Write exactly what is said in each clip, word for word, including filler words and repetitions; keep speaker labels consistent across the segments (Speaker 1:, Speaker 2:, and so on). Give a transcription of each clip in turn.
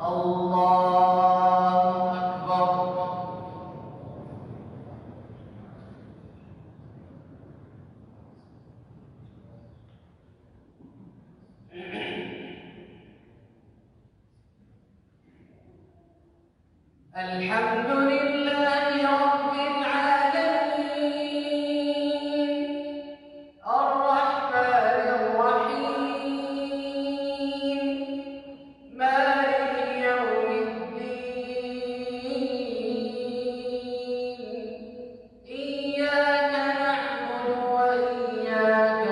Speaker 1: الحمد لله رب العالمين الرحمن الرحيم مالك يوم الدين إياك نعبد وإياك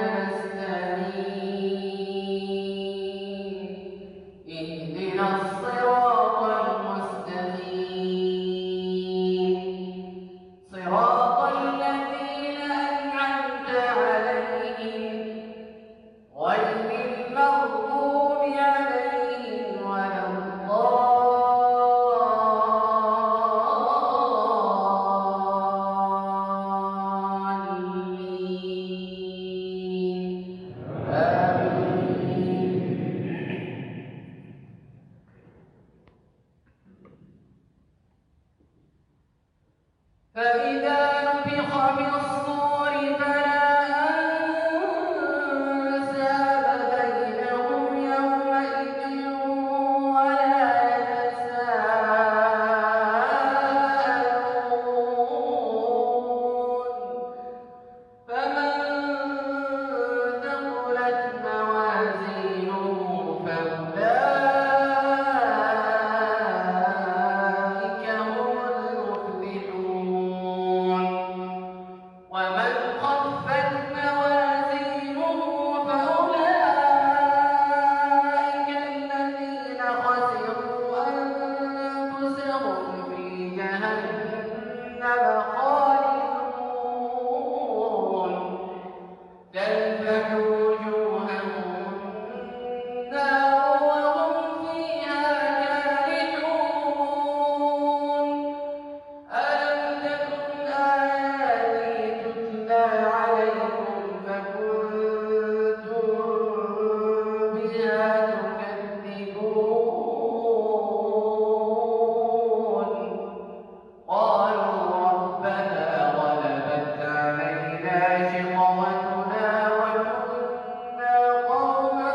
Speaker 1: نستعين اهدنا الصراط المستقيم صراط الذين أنعمت عليهم غير المغضوب عليهم ولا الضالين آمين. فإذا نفخ في الصور فلا أنساب بينهم يومئذ ولا يتساءلون فمن ثقلت موازينه فأولئك هم المفلحون ومن خفت موازينه فأولئك الذين خسروا أنفسهم في جهنم خالدون تلفح وجوههم النار وهم فيها كالحون ألم تكن آياتي تتلى عليكم فكنتم بها تكذبون قالوا ربنا غلبت علينا شقوتنا وكنا قوما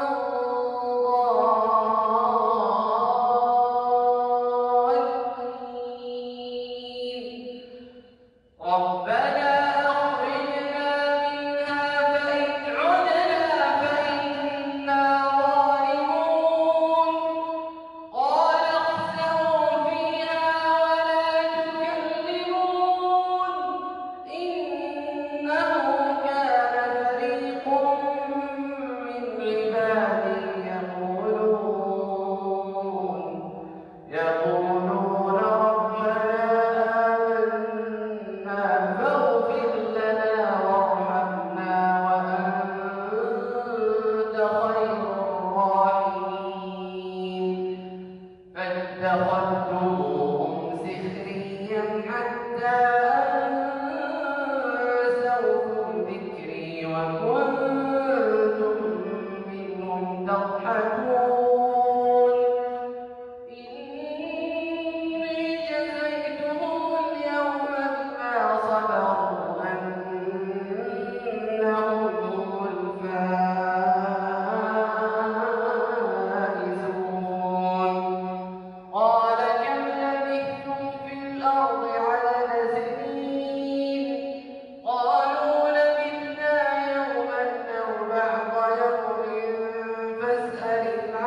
Speaker 1: ضالين ربنا أخرجنا منها فإن عدنا فإنا ظالمون قال اخسئوا فيها ولا تكلمون إنه كان فريق من عبادي يقولون يقولون ربنا آمنا فاغفر لنا وارحمنا وأنت خير الراحمين فاتخذتموهم سخريا حتى أنسوكم ذكري وكنتم منهم تضحكون إني جزيتهم اليوم بما صبروا أنهم هم الفائزون قال كم لبثتم في الأرض عدد سنين قالوا لبثنا يوما أو بعض يوم فاسأل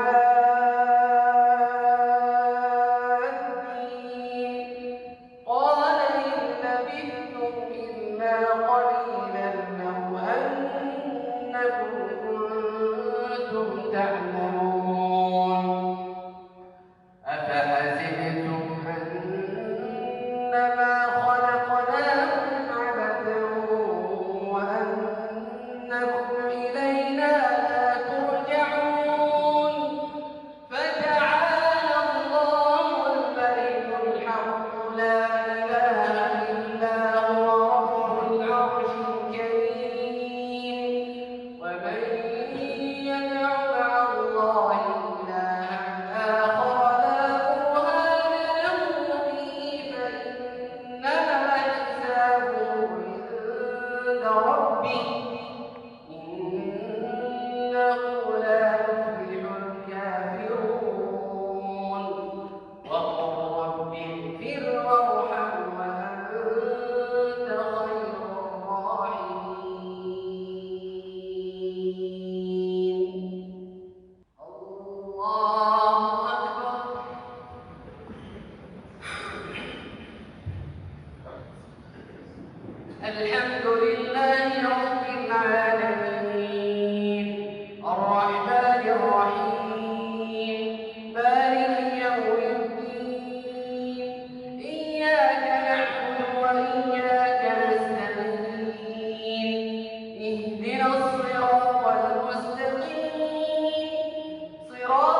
Speaker 1: صراط